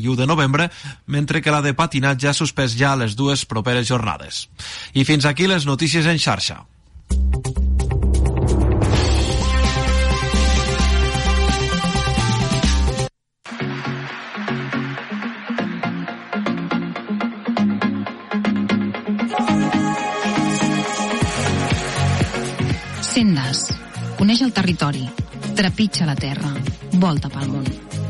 i 1 de novembre, mentre que la de patinatge ha suspès ja les 2 properes jornades. I fins aquí les notícies en xarxa. Sendes. Coneix el territori. Trepitja la terra. Volta pel món.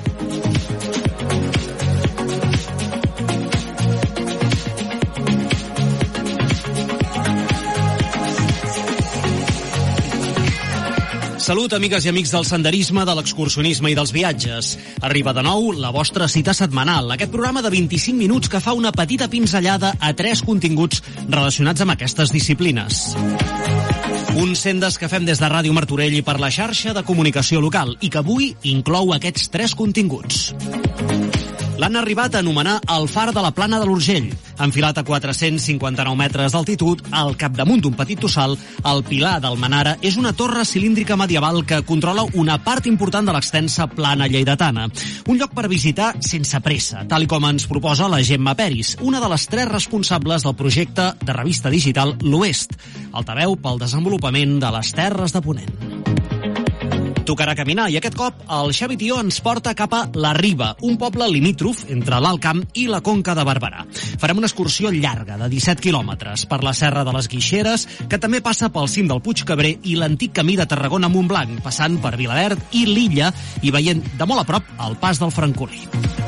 Salut, amigues i amics del senderisme, de l'excursionisme i dels viatges. Arriba de nou la vostra cita setmanal, aquest programa de 25 minuts que fa una petita pinzellada a 3 continguts relacionats amb aquestes disciplines. Un Sendes que fem des de Ràdio Martorell i per la xarxa de comunicació local i que avui inclou aquests 3 continguts. L'han arribat a anomenar el far de la Plana de l'Urgell. Enfilat a 459 metres d'altitud, al capdamunt d'un petit tossal, el Pilar d'Almenara és una torre cilíndrica medieval que controla una part important de l'extensa plana lleidatana. Un lloc per visitar sense pressa, tal com ens proposa la Gemma Peris, una de les 3 responsables del projecte de revista digital L'Oest, altaveu pel desenvolupament de les Terres de Ponent. Tocarà caminar i aquest cop el Xavi Tió ens porta cap a La Riba, un poble limítrof entre l'Alt Camp i la Conca de Barberà. Farem una excursió llarga de 17 quilòmetres per la Serra de les Guixeres, que també passa pel cim del Puig Cabrer i l'antic camí de Tarragona a Montblanc, passant per Vilaverd i l'Illa i veient de molt a prop el pas del Francolí.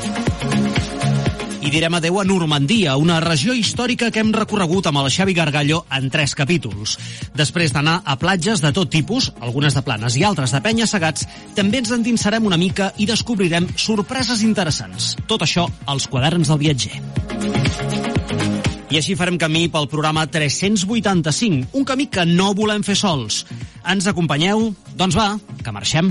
I direm adeu a Normandia, una regió històrica que hem recorregut amb el Xavi Gargallo en 3 capítols. Després d'anar a platges de tot tipus, algunes de planes i altres de penya-segats, també ens endinsarem una mica i descobrirem sorpreses interessants. Tot això als quaderns del viatger. I així farem camí pel programa 385, un camí que no volem fer sols. Ens acompanyeu? Doncs va, que marxem.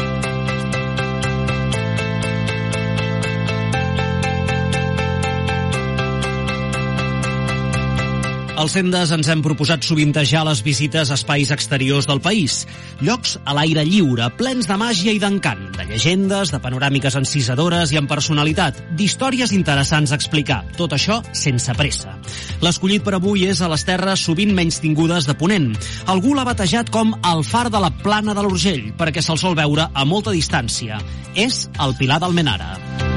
Als Sendes ens hem proposat sovintejar les visites a espais exteriors del país. Llocs a l'aire lliure, plens de màgia i d'encant, de llegendes, de panoràmiques encisadores i amb personalitat, d'històries interessants a explicar. Tot això sense pressa. L'escollit per avui és a les terres sovint menystingudes de Ponent. Algú l'ha batejat com el far de la Plana de l'Urgell, perquè se'l sol veure a molta distància. És el Pilar d'Almenara.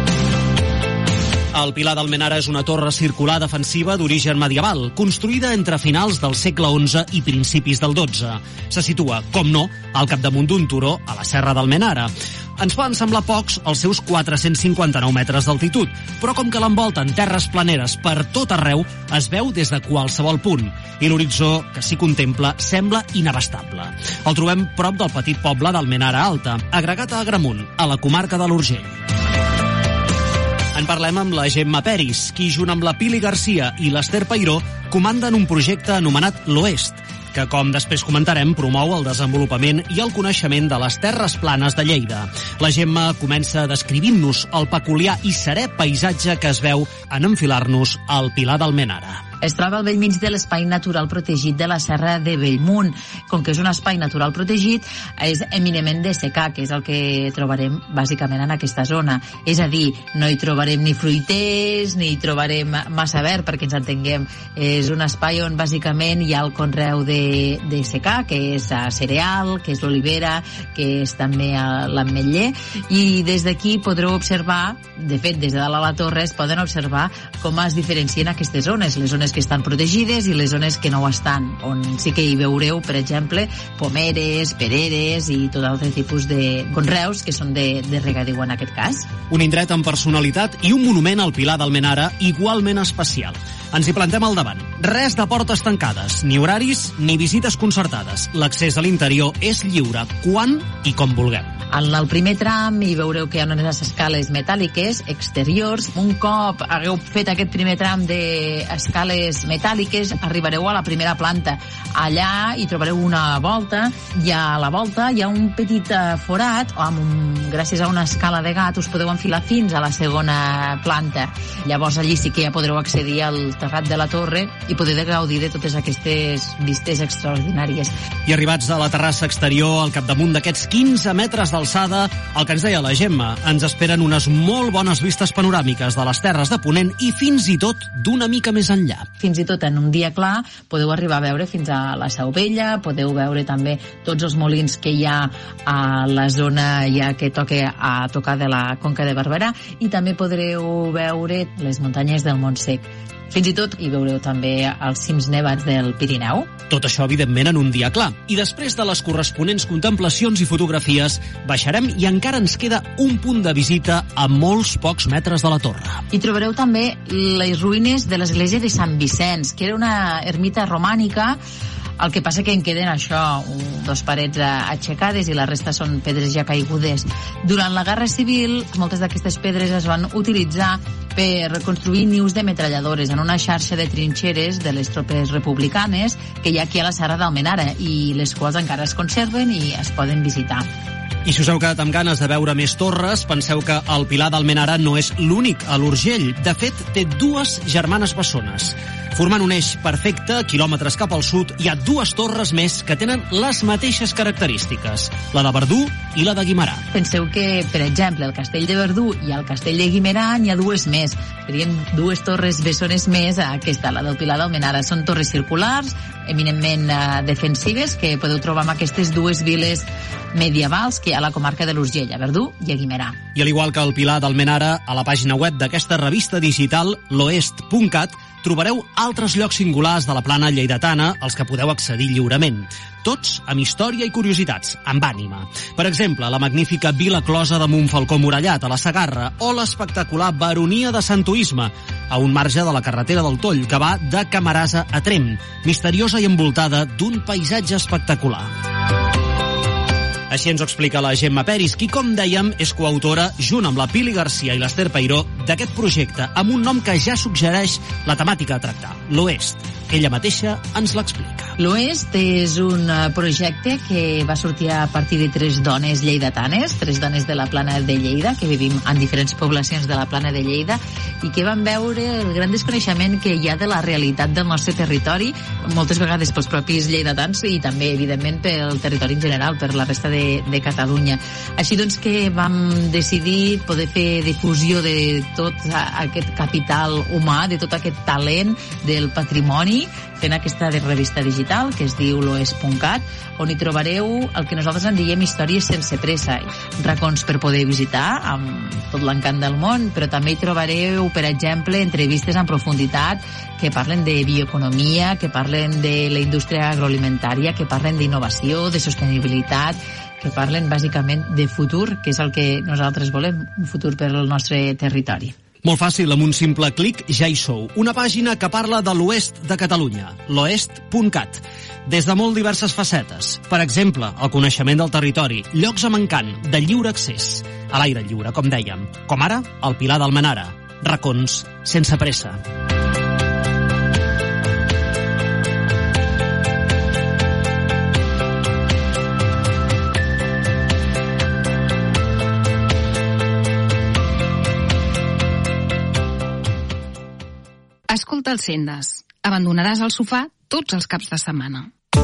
El Pilar d'Almenara és una torre circular defensiva d'origen medieval, construïda entre finals del segle XI i principis del XII. Se situa, com no, al capdamunt d'un turó a la Serra d'Almenara. Ens poden semblar pocs els seus 459 metres d'altitud, però com que l'envolten terres planeres per tot arreu, es veu des de qualsevol punt, i l'horitzó que s'hi contempla sembla inabastable. El trobem prop del petit poble d'Almenara Alta, agregat a Agramunt, a la comarca de l'Urgell. En parlem amb la Gemma Peris, qui junt amb la Pili Garcia i l'Ester Peiró comanden un projecte anomenat L'Oest, que, com després comentarem, promou el desenvolupament i el coneixement de les terres planes de Lleida. La Gemma comença descrivint-nos el peculiar i serè paisatge que es veu en enfilar-nos al Pilar d'Almenara. Es troba al bell mig de l'espai natural protegit de la Serra de Bellmunt. Com que és un espai natural protegit, és eminentment de secà, que és el que trobarem bàsicament en aquesta zona. És a dir, no hi trobarem ni fruiters, ni hi trobarem massa verd, perquè ens entenguem. És un espai on bàsicament hi ha el conreu de secà, que és cereal, que és l'olivera, que és també l'ametller, i des d'aquí podreu observar, de fet, des de dalt a la torre es poden observar com es diferencien aquestes zones, les zones que estan protegides i les zones que no ho estan, on sí que hi veureu, per exemple, pomeres, pereres i tot altre tipus de conreus que són de regadiu en aquest cas. Un indret amb personalitat i un monument al Pilar d'Almenara igualment especial. Ens hi plantem al davant. Res de portes tancades, ni horaris ni visites concertades. L'accés a l'interior és lliure, quan i com vulguem. En el primer tram hi veureu que hi ha unes escales metàl·liques exteriors. Un cop hagueu fet aquest primer tram d'escales metàl·liques, arribareu a la primera planta. Allà hi trobareu una volta, i a la volta hi ha un petit forat, gràcies a una escala de gat us podeu enfilar fins a la segona planta. Llavors allí sí que ja podreu accedir al terrat de la torre, i poder gaudir de totes aquestes vistes extraordinàries. I arribats a la terrassa exterior, al capdamunt d'aquests 15 metres d'alçada, el que ens deia la Gemma, ens esperen unes molt bones vistes panoràmiques de les terres de Ponent i fins i tot d'una mica més enllà. Fins i tot en un dia clar podeu arribar a veure fins a la Seu Vella, podeu veure també tots els molins que hi ha a la zona ja que toca a tocar de la Conca de Barberà, i també podreu veure les muntanyes del Montsec. Fins i tot hi veureu també els cims nevats del Pirineu. Tot això, evidentment, en un dia clar. I després de les corresponents contemplacions i fotografies, baixarem i encara ens queda un punt de visita a molts pocs metres de la torre. Hi trobareu també les ruïnes de l'església de Sant Vicenç, que era una ermita romànica. El que passa que en queden això, 2 parets aixecades i la resta són pedres ja caigudes. Durant la Guerra Civil, moltes d'aquestes pedres es van utilitzar per reconstruir nius de metralladores en una xarxa de trinxeres de les tropes republicanes que hi ha aquí a la Serra d'Almenara, i les quals encara es conserven i es poden visitar. I si us heu quedat amb ganes de veure més torres, penseu que el Pilar d'Almenara no és l'únic a l'Urgell. De fet, té 2 germanes bessones. Formant un eix perfecte, quilòmetres cap al sud, hi ha 2 torres més que tenen les mateixes característiques, la de Verdú i la de Guimerà. Penseu que, per exemple, el castell de Verdú i el castell de Guimerà n'hi ha 2 més. Serien 2 torres bessones més a aquesta, la del Pilar d'Almenara. Són torres circulars, eminentment defensives, que podeu trobar en aquestes 2 viles medievals que hi ha a la comarca de l'Urgell, a Verdú i a Guimerà. I al igual que el Pilar d'Almenara, a la pàgina web d'aquesta revista digital, loest.cat, trobareu altres llocs singulars de la plana lleidatana als que podeu accedir lliurement. Tots amb història i curiositats, amb ànima. Per exemple, la magnífica Vila Closa de Montfalcó Murallat, a la Segarra, o l'espectacular Baronia de Sant Tuisme, a un marge de la carretera del Toll, que va de Camarasa a Tremp, misteriosa i envoltada d'un paisatge espectacular. Així ens ho explica la Gemma Peris, qui, com dèiem, és coautora, junt amb la Pili Garcia i l'Ester Peiró, d'aquest projecte, amb un nom que ja suggereix la temàtica a tractar, l'Oest. Ella mateixa ens l'explica. L'Oest és un projecte que va sortir a partir de 3 dones lleidatanes, 3 dones de la Plana de Lleida, que vivim en diferents poblacions de la Plana de Lleida, i que van veure el gran desconeixement que hi ha de la realitat del nostre territori, moltes vegades pels propis lleidatans i també, evidentment, pel territori en general, per la resta de Catalunya. Així doncs que vam decidir poder fer difusió de tot aquest capital humà, de tot aquest talent del patrimoni, fent aquesta revista digital que es diu loest.cat, on hi trobareu el que nosaltres en diem històries sense pressa, racons per poder visitar amb tot l'encant del món, però també hi trobareu, per exemple, entrevistes en profunditat que parlen de bioeconomia, que parlen de la indústria agroalimentària, que parlen d'innovació, de sostenibilitat, que parlen bàsicament de futur, que és el que nosaltres volem, un futur per al nostre territori. Molt fàcil, amb un simple clic ja hi sou. Una pàgina que parla de l'oest de Catalunya, loest.cat, des de molt diverses facetes. Per exemple, el coneixement del territori, llocs amb encant, de lliure accés, a l'aire lliure, com dèiem, com ara el Pilar d'Almenara, racons sense pressa. Escolta els Sendes. Abandonaràs el sofà tots els caps de setmana.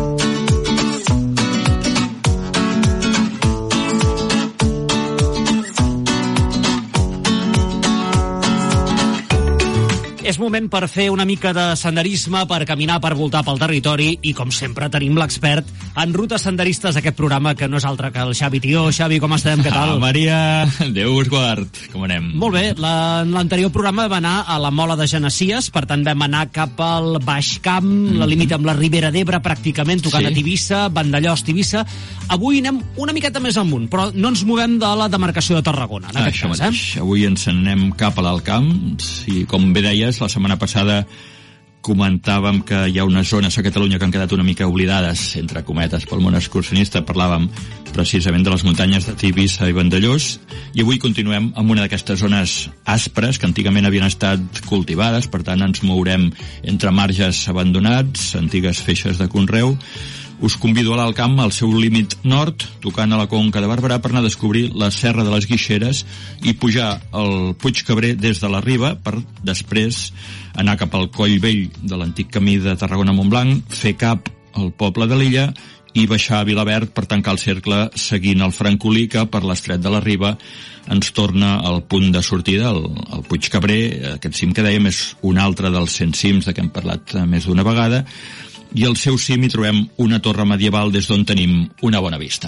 És moment per fer una mica de senderisme, per caminar, per voltar pel territori, i com sempre tenim l'expert en rutes senderistes d'aquest programa, que no és altre que el Xavi Tió. Xavi, com estem? Què tal? Maria, Déu us guard. Com anem? Molt bé. En l'anterior programa vam anar a la Mola de Genesies, per tant vam anar cap al Baix Camp, la límit amb la Ribera d'Ebre, pràcticament, tocant a Tivissa, Vandellòs, Tivissa. Avui anem una miqueta més amunt, però no ens movem de la demarcació de Tarragona, en aquest cas. Avui ens anem cap a l'Alt Camp. Sí, com bé deies, la setmana passada comentàvem que hi ha unes zones a Catalunya que han quedat una mica oblidades, entre cometes, pel món excursionista. Parlàvem precisament de les muntanyes de Tivissa i Vandellòs, i avui continuem amb una d'aquestes zones aspres que antigament havien estat cultivades. Per tant, ens mourem entre marges abandonats, antigues feixes de conreu, us convido a l'Alt Camp al seu límit nord, tocant a la Conca de Barberà, per anar a descobrir la Serra de les Guixeres i pujar al Puig Cabrer des de la Riba, per després anar cap al Coll Vell de l'antic camí de Tarragona-Montblanc, fer cap al poble de l'Illa i baixar a Vilaverd per tancar el cercle seguint el Francolí, que per l'estret de la Riba ens torna al punt de sortida, el Puig Cabrer. Aquest cim que dèiem és un altre dels 100 cims de què hem parlat més d'una vegada, i al seu cim hi trobem una torre medieval des d'on tenim una bona vista.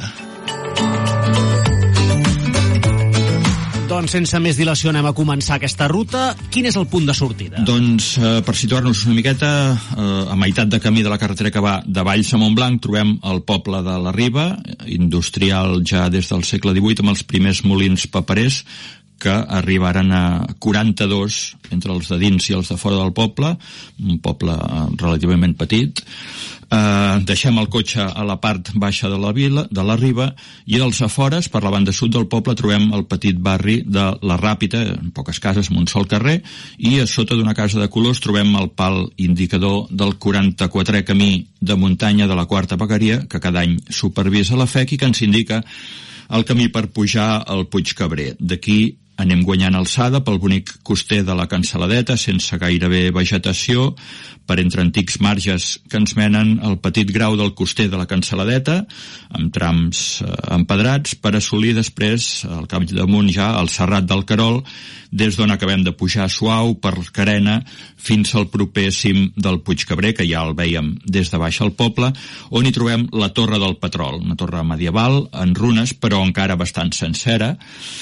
Doncs sense més dilació anem a començar aquesta ruta. Quin és el punt de sortida? Doncs per situar-nos una miqueta, a meitat de camí de la carretera que va de Valls a Montblanc trobem el poble de la Riba, industrial ja des del segle XVIII, amb els primers molins paperers, que arribaren a 42 entre els de dins i els de fora del poble, un poble relativament petit. Deixem el cotxe a la part baixa de la vila, de la Riba, i als afores, per la banda sud del poble, trobem el petit barri de la Ràpita, en poques cases, amb un sol carrer, i a sota d'una casa de colors trobem el pal indicador del 44è camí de muntanya de la Quarta Vegueria, que cada any supervisa la FEC i que ens indica el camí per pujar al Puig Cabrer. D'aquí anem guanyant alçada pel bonic coster de la Cansaladeta, sense gairebé vegetació, per entre antics marges que ens menen al petit grau del coster de la Cansaladeta, amb trams empedrats, per assolir després, al cap damunt ja, el Serrat del Querol, des d'on acabem de pujar suau per carena fins al proper cim del Puig Cabrer, que ja el vèiem des de baix al poble, on hi trobem la Torre del Petrol, una torre medieval en runes, però encara bastant sencera,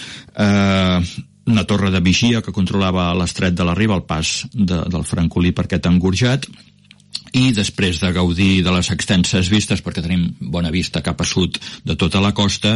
una torre de vigia que controlava l'estret de la Riba, el pas del Francolí per aquest engorjat, i després de gaudir de les extenses vistes, perquè tenim bona vista cap a sud de tota la costa,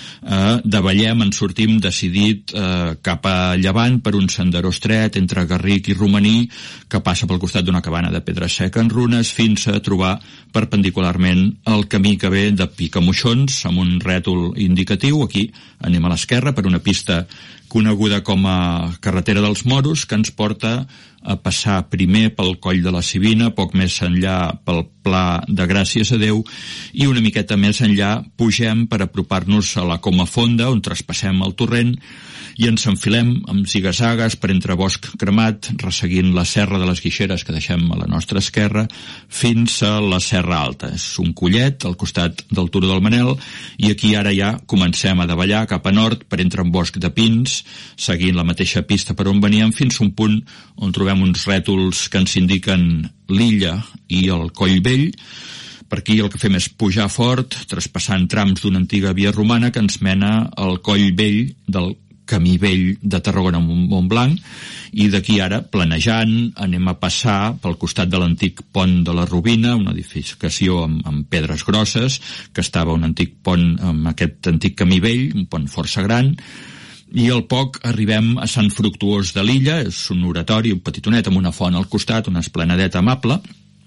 davallem, en sortim decidit cap a llevant per un senderó estret entre Garric i Romaní, que passa pel costat d'una cabana de pedra seca en runes, fins a trobar perpendicularment el camí que ve de Picamoixons, amb un rètol indicatiu. Aquí anem a l'esquerra per una pista coneguda com a Carretera dels Moros, que ens porta a passar primer pel Coll de la Sibina, poc més enllà pel Pla de Gràcies a Déu, i una miqueta més enllà pugem per apropar-nos a la Coma Fonda, on traspassem el torrent i ens enfilem amb zigazagues per entre bosc cremat, resseguint la Serra de les Guixeres que deixem a la nostra esquerra, fins a la Serra Alta. És un collet al costat del Turó del Manel, i aquí ara ja comencem a davallar cap a nord per entre un bosc de pins, seguint la mateixa pista per on veníem, fins a un punt on trobem uns rètols que ens indiquen l'Illa i el Coll Vell. Per aquí el que fem és pujar fort, traspassant trams d'una antiga via romana que ens mena al Coll Vell del Camí Vell de Tarragona-Montblanc, i d'aquí ara, planejant, anem a passar pel costat de l'antic pont de la Robina, una edificació amb pedres grosses, que estava un antic pont amb aquest antic camí vell, un pont força gran, i al poc arribem a Sant Fructuós de l'Illa. És un oratori, un petitonet amb una font al costat, una esplanadeta amable,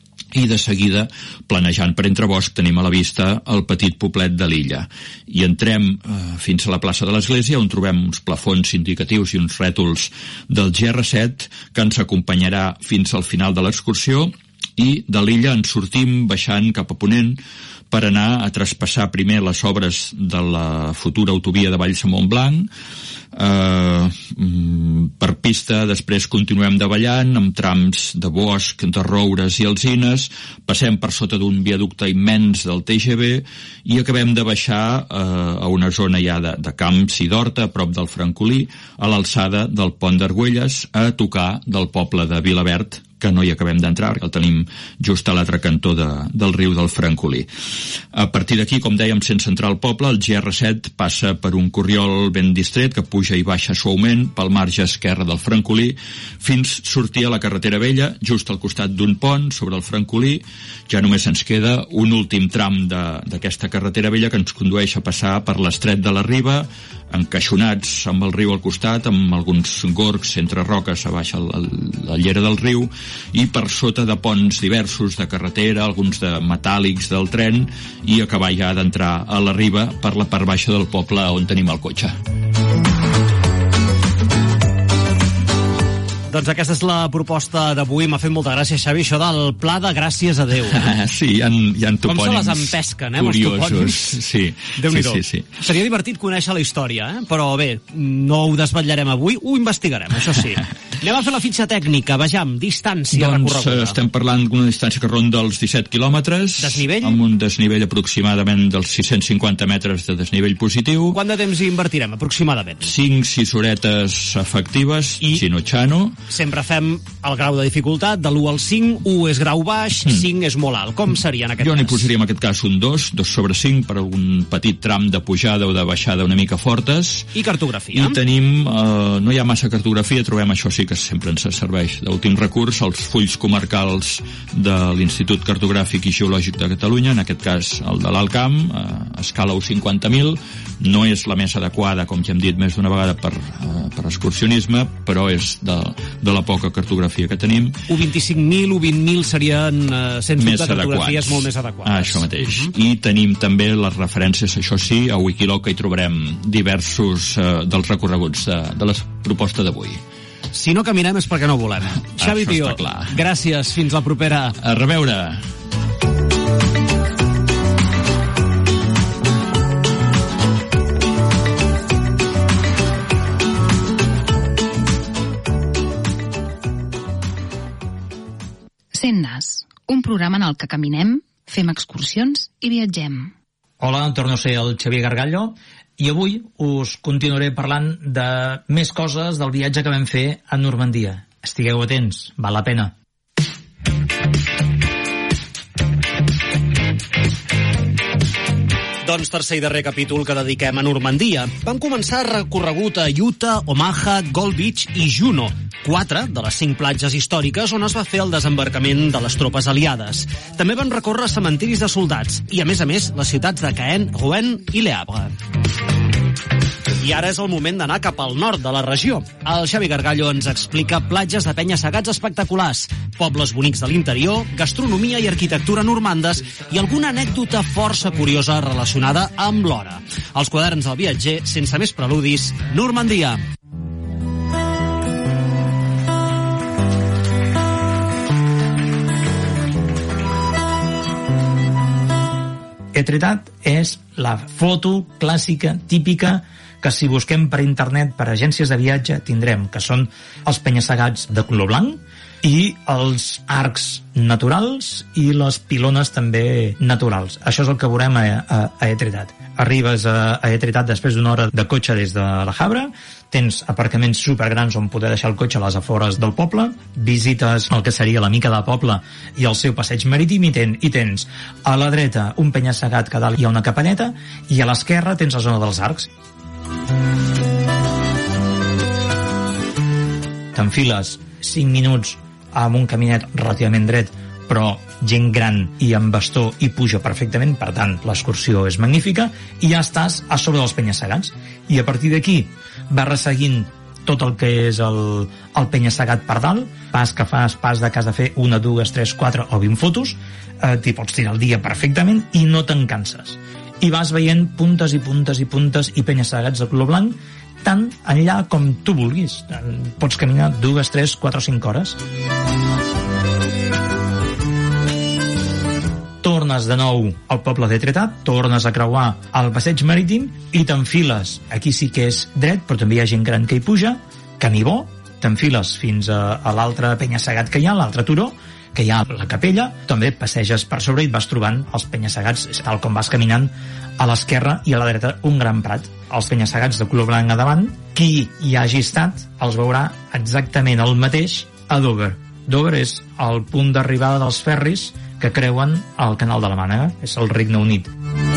i de seguida, planejant per entre bosc, tenim a la vista el petit poblet de l'Illa. I entrem fins a la plaça de l'Església, on trobem uns plafons indicatius i uns rètols del GR7 que ens acompanyarà fins al final de l'excursió, i de l'Illa ens sortim baixant cap a ponent per anar a traspassar primer les obres de la futura autovia de Valls a Montblanc, per pista. Després continuem davallant amb trams de bosc, de roures i alzines, passem per sota d'un viaducte immens del TGV i acabem de baixar a una zona ja de camps i d'horta, a prop del Francolí, a l'alçada del Pont d'Argüelles, a tocar del poble de Vilaverd, que no hi acabem d'entrar, perquè el tenim just a l'altre cantó del riu del Francolí. A partir d'aquí, com dèiem, sense entrar al poble, el GR7 passa per un corriol ben distret que puja i baixa suaument pel marge esquerre del Francolí fins sortir a la carretera vella, just al costat d'un pont sobre el Francolí. Ja només ens queda un últim tram d'aquesta carretera vella que ens condueix a passar per l'estret de la Riba, encaixonats amb el riu al costat, amb alguns gorgs entre roques a baix la llera del riu, i per sota de ponts diversos de carretera, alguns de metàl·lics del tren, i acabar ja d'entrar a la Riba per la part baixa del poble on tenim el cotxe. Doncs aquesta és la proposta d'avui. M'ha fet molta gràcia, Xavi, això del pla de gràcies a Déu. Sí, hi ha topònims com se les empesquen, curiosos. Sí. Déu-n'hi-do. Sí. Seria divertit conèixer la història, però bé, no ho desvetllarem avui, ho investigarem, això sí. Anem a fer la fitxa tècnica, vejam, distància recorreguda. Estem parlant d'una distància que ronda els 17 quilòmetres. Desnivell? Amb un desnivell aproximadament dels 650 metres de desnivell positiu. Quant de temps hi invertirem, aproximadament? 5-6 horetes efectives, xino-xano. Sempre fem el grau de dificultat de l'1 al 5, 1 és grau baix, 5 és molt alt. Com seria en aquest cas? Jo n'hi posaria en aquest cas un 2/5 per un petit tram de pujada o de baixada una mica fortes. I cartografia? I tenim, no hi ha massa cartografia, trobem això sí que sempre ens serveix d'últim recurs, els fulls comarcals de l'Institut Cartogràfic i Geològic de Catalunya, en aquest cas el de l'Alt Camp, a escala 50.000, no és la més adequada, com ja hem dit més d'una vegada, per excursionisme, però és de la poca cartografia que tenim. 25.000, 20.000 serien, sens dubte, cartografies molt més adequades. Això mateix. I tenim també les referències, això sí, a Wikiloc, que hi trobarem diversos dels recorreguts de la proposta d'avui. Si no caminem és perquè no volem. Xavi Pio, gràcies, fins la propera. A reveure. Sendes, un programa en el que caminem, fem excursions i viatgem. Hola, torno a ser el Xavier Gargallo i avui us continuaré parlant de més coses del viatge que vam fer a Normandia. Estigueu atents, val la pena. Doncs tercer i darrer capítol que dediquem a Normandia. Vam començar recorregut a Utah, Omaha, Gold Beach i Juneau, 4 de les 5 platges històriques on es va fer el desembarcament de les tropes aliades. També van recórrer cementiris de soldats i, a més, les ciutats de Caen, Rouen i Le Havre. I ara és el moment d'anar cap al nord de la regió. El Xavi Gargallo ens explica platges de penya-segats espectaculars, pobles bonics de l'interior, gastronomia i arquitectura normandes i alguna anècdota força curiosa relacionada amb l'hora. Els quaderns del viatger, sense més preludis, Normandia. Etretat és la foto clàssica, típica, que si busquem per internet per agències de viatge tindrem, que són els penya-segats de color blanc i els arcs naturals i les pilones també naturals. Això és el que veurem a Etretat. Arribes a Etretat després d'una hora de cotxe des de La Havre, tens aparcaments supergrans on poder deixar el cotxe a les afores del poble, visites el que seria la mica de poble i el seu passeig marítim i tens a la dreta un penya-segat que a dalt hi ha una capaneta i a l'esquerra tens la zona dels arcs. T'enfiles 5 minuts amb un caminet relativament dret, però gent gran i amb bastó i puja perfectament, per tant l'excursió és magnífica, i ja estàs a sobre dels penya-segats. I a partir d'aquí vas resseguint tot el que és el penya-segat per dalt, pas que fas, pas de que has de fer 1, 2, 3, 4 o 20 fotos, t'hi pots tirar el dia perfectament i no te'n canses. I vas veient puntes i puntes i puntes i penya-segats de color blanc tant enllà com tu vulguis. Pots caminar 2, 3, 4 o 5 hores. Tornes de nou al poble d'Etretat, tornes a creuar el passeig marítim i t'enfiles. Aquí sí que és dret, però també hi ha gent gran que hi puja, camí bo, t'enfiles fins a l'altre penya-segat que hi ha, l'altre turó, que hi ha la capella, també passeges per sobre i vas trobant els penya-segats tal com vas caminant. A l'esquerra i a la dreta un gran prat. Els penya-segats de color blanc a davant, qui hi hagi estat els veurà exactament el mateix a Dover. Dover és el punt d'arribada dels ferris que creuen el canal de la Mànega, és el Regne Unit.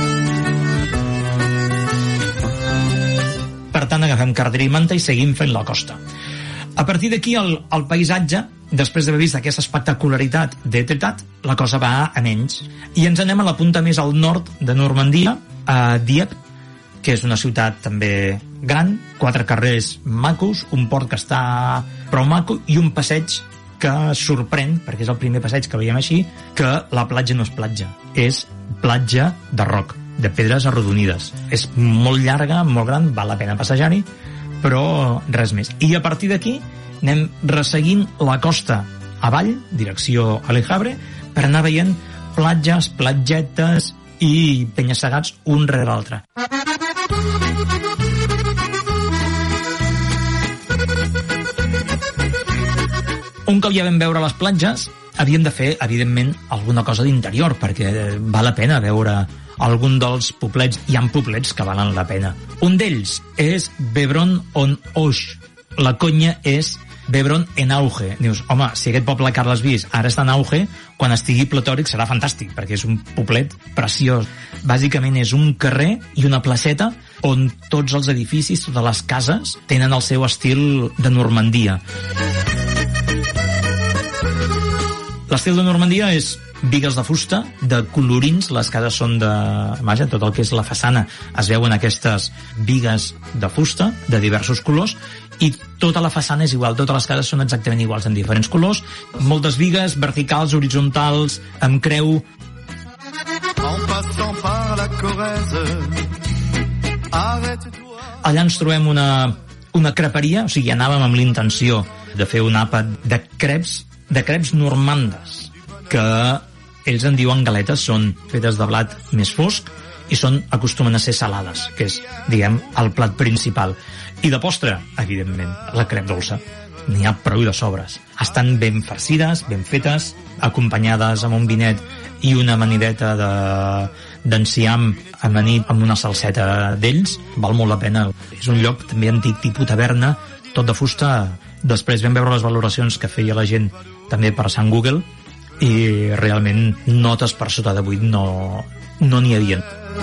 Per tant, agafem carretera i manta i seguim fent la costa. A partir d'aquí, el paisatge, després d'haver vist aquesta espectacularitat d'Etretat, la cosa va a menys. I ens anem a la punta més al nord de Normandia, a Dieppe, que és una ciutat també gran, 4 carrers macos, un port que està prou maco i un passeig que sorprèn, perquè és el primer passeig que veiem així, que la platja no és platja, és platja de roc, de pedres arrodonides. És molt llarga, molt gran, val la pena passejar-hi, però res més. I a partir d'aquí anem resseguint la costa avall, direcció Alejabre, per anar veient platges, platgetes i penya-segats un rere l'altre. Un cop ja vam veure les platges, havíem de fer, evidentment, alguna cosa d'interior, perquè val la pena veure algun dels poblets. Hi ha poblets que valen la pena. Un d'ells és Beuvron-en-Auge. La conya és Beuvron en auge. Dius, home, si aquest poble que has vist ara està en auge, quan estigui platòric serà fantàstic, perquè és un poblet preciós. Bàsicament és un carrer i una placeta on tots els edificis, totes les cases, tenen el seu estil de Normandia. L'estil de Normandia és bigues de fusta, de colorins, les cases són de... Vaja, tot el que és la façana es veuen aquestes bigues de fusta de diversos colors, i tota la façana és igual, totes les cases són exactament iguals en diferents colors, moltes bigues verticals, horitzontals, amb creu. Allà ens trobem una creperia, o sigui, anàvem amb l'intenció de fer un àpat de creps normandes, que ells en diuen galetes, són fetes de blat més fosc i acostumen a ser salades, que és, diguem, el plat principal. I de postre, evidentment, la crep dolça. N'hi ha prou de sobres. Estan ben farcides, ben fetes, acompanyades amb un vinet i una amanideta d'enciam amanit amb una salseta d'ells. Val molt la pena. És un lloc també antic, tipus taverna, tot de fusta. Després vam veure les valoracions que feia la gent també per Sant Google, i realment notes per sota de 8 no n'hi havia.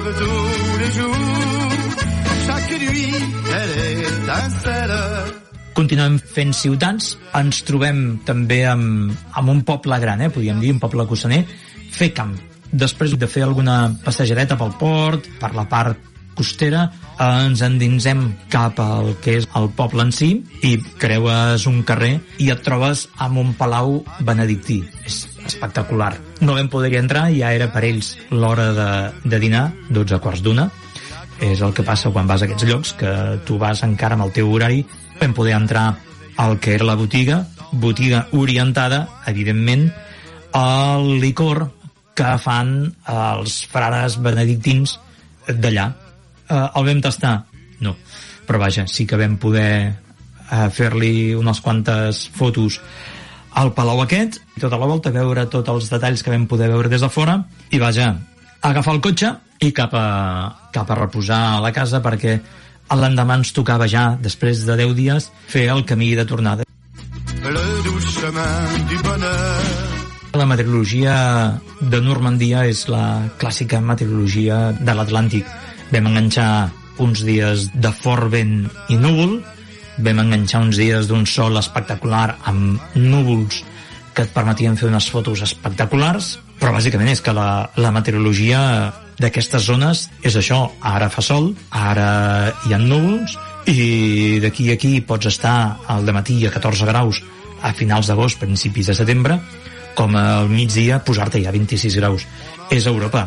Continuem fent ciutats, ens trobem també amb un poble gran, podríem dir, un poble costaner, fer camp. Després de fer alguna passejadeta pel port, per la part costera, ens endinsem cap al que és el poble en si i creues un carrer i et trobes amb un palau benedictí. És espectacular. No vam poder entrar, ja era per ells l'hora de dinar, 12:15. És el que passa quan vas a aquests llocs, que tu vas encara amb el teu horari. Vam poder entrar al que era la botiga orientada, evidentment, al licor que fan els frares benedictins d'allà. El vam tastar? No. Però vaja, sí que vam poder fer-li unes quantes fotos al palau aquest, i tota la volta veure tots els detalls que vam poder veure des de fora, i vaja, agafar el cotxe i cap a reposar a la casa, perquè l'endemà ens tocava ja, després de 10 dies, fer el camí de tornada. La meteorologia de Normandia és la clàssica meteorologia de l'Atlàntic. Vam enganxar uns dies de fort vent i núvol, vam enganxar uns dies d'un sol espectacular amb núvols que et permetien fer unes fotos espectaculars, però bàsicament és que la meteorologia d'aquestes zones és això: ara fa sol, ara hi ha núvols, i d'aquí a aquí pots estar al dematí a 14 graus a finals d'agost, principis de setembre, com al migdia posar-te ja a 26 graus. És Europa.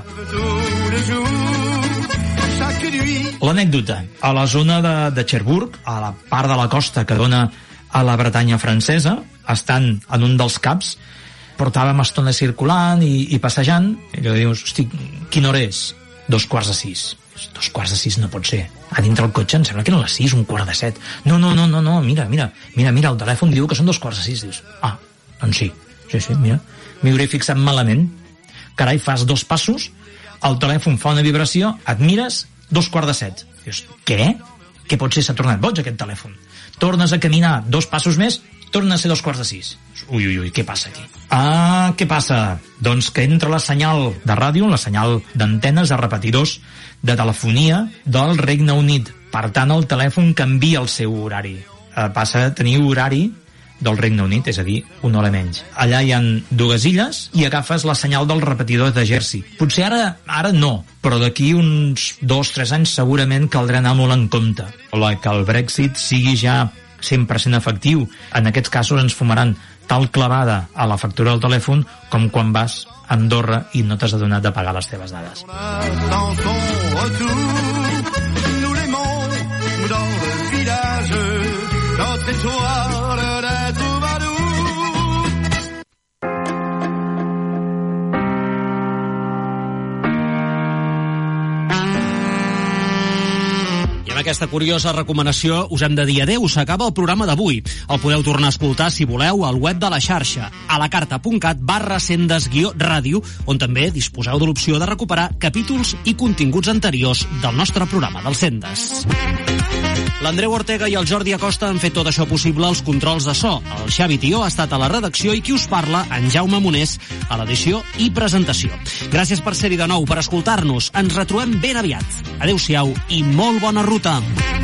L'anècdota: a la zona de Cherbourg, a la part de la costa que dona a la Bretanya francesa, estan en un dels caps, portàvem estona circulant i passejant, i allò dius, hosti, quina hora és? 5:15. 5:15 no pot ser. A dintre el cotxe em sembla que eren les 6, 5:45. No, mira, el telèfon diu que són 5:15. Dius, doncs sí, mira, m'hi hauré fixat malament. Carai, fas 2 passos, el telèfon fa una vibració, et mires, 5:15. Dius, què? Què pot ser? S'ha tornat boig aquest telèfon. Tornes a caminar 2 passos més, torna a ser 5:15. Ui, què passa aquí? Què passa? Doncs que entra la senyal de ràdio, la senyal d'antenes de repetidors de telefonia del Regne Unit. Per tant, el telèfon canvia el seu horari. Passa a tenir horari del Regne Unit, és a dir, una hora menys. Allà hi ha 2 illes i agafes la senyal del repetidor de Jersey. Potser ara no, però d'aquí uns 2-3 anys segurament caldrà anar molt en compte. Que el Brexit sigui ja 100% efectiu. En aquests casos ens fumaran tal clavada a la factura del telèfon com quan vas a Andorra i no t'has adonat de pagar les teves dades. Dans ton retour, nous l'aimons dans le village. victoire des troubadours. Amb aquesta curiosa recomanació us hem de dir adeu, s'acaba el programa d'avui. El podeu tornar a escoltar, si voleu, al web de la xarxa, a lacarta.cat/sendes-ràdio, on també disposeu de l'opció de recuperar capítols i continguts anteriors del nostre programa del Sendes. L'Andreu Ortega i el Jordi Acosta han fet tot això possible, els controls de so. El Xavi Tió ha estat a la redacció i qui us parla, en Jaume Monés, a l'edició i presentació. Gràcies per ser-hi de nou, per escoltar-nos. Ens retrobem ben aviat. Adéu-siau i molt bona ruta.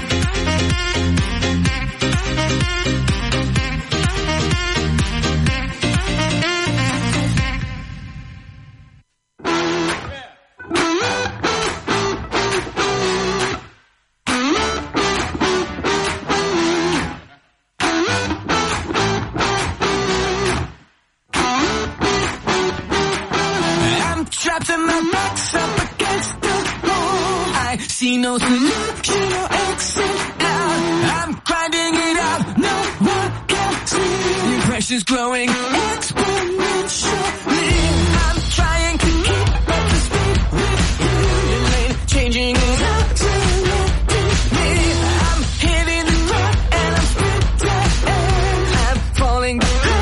See no solution or exit out. I'm grinding it out, no one can see. The pressure's growing exponentially.